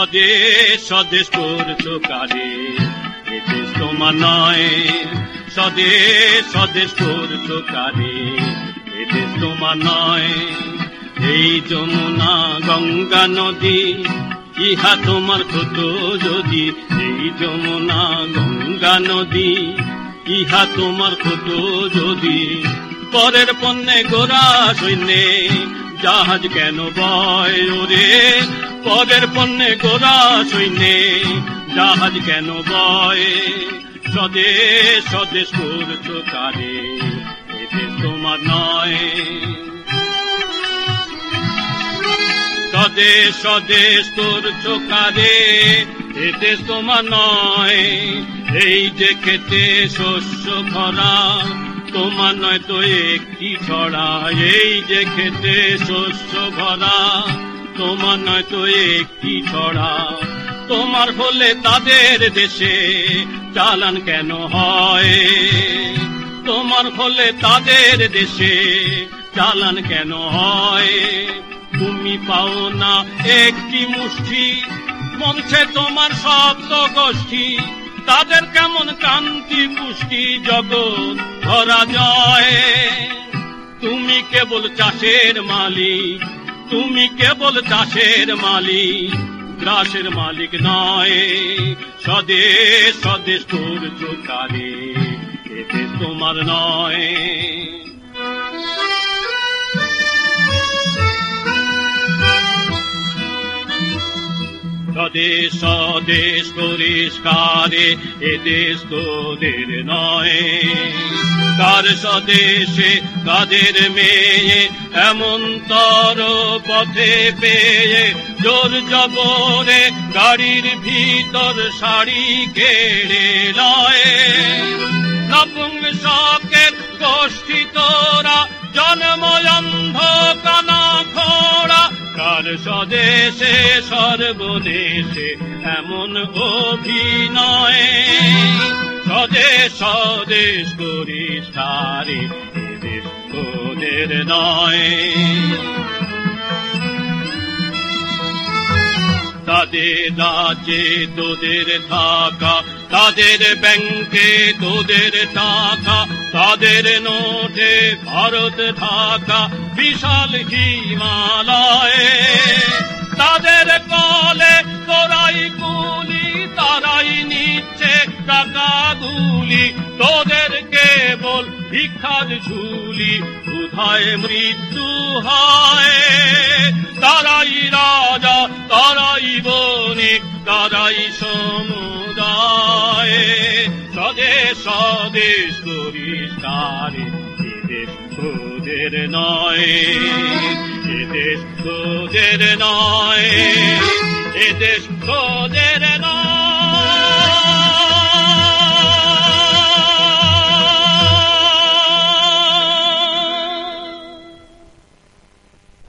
স্বদেশ স্বদেশ করছো কারে, এ দেশ তোমার নয়। স্বদেশ স্বদেশ করছো কারে, এ দেশ তোমার নয়। এই যমুনা গঙ্গা নদী ইহা তোমার হতো যদি, এই যমুনা গঙ্গা নদী ইহা তোমার হতো যদি। পরের পণ্যে গোরা সৈন্যে জাহাজ কেন বয় ওরে, পরের পণ্যে গোরা সৈন্যে জাহাজ কেন বয়। স্বদেশ স্বদেশ করছো কারে, এ দেশ তোমার নয়। স্বদেশ স্বদেশ করছো কারে, এ দেশ তোমার নয়। এই যে খেতে শস্য ভরা তোমার নয় তো একটি ছড়া, এই যে খেতে শস্য ভরা তোমার নয় তো একটি ছড়া। তোমার হলে তাদের দেশে চালান কেন হয়, তোমার হলে তাদের দেশে চালান কেন হয়। তুমি পাও না একটি মুষ্টি, মঞ্চে তোমার শব্দ গোষ্ঠী, তাদের কেমন কান্তি পুষ্টি জগৎ ধরা যায়। তুমি কেবল চাষের মালিক, তুমি কেবল চাষের মালিক, গ্রাসের মালিক নয়। স্বদেশ স্বদেশ করছো কারে, এ দেশ তোমার নয়। স্বদেশ স্বদেশ করিস কারে, এ দেশ তোদের নয়। কার স্বদেশে কাদের মেয়ে এমন তর পথে পেয়ে, জোর জবরে গাড়ির ভিতর শাড়ি কেড়ে লয়। নপুংসকের গোষ্ঠী তোরা জন্ম অন্ধ কানা ঘোড়া, কার স্বদেশে সর্বদেশে এমন অভিনয়। স্বদেশ স্বদেশ করিস কারে, এ দেশ তোদের নয়। তাদের রাজ্যে তোদের থাকা, তাদের ব্যাংকে তোদের টাকা, তাদের নোটে ভারত থাকা বিশাল হিমালয়ে। তাদের কলে তোরাই কুলি, তারাই নিচ্ছে টাকাগুলি, তোদের কেবল ভিক্ষার ঝুলি, কোথায় মৃত্যু হয়। তারাই রাজা, তারাই বণিক, তারাই সমুদায়। স্বদেশ স্বদেশ করিস কারে, এ দেশ তোদের নয়। এ দেশ তোদের নয়, এ দেশ তোদের নয়।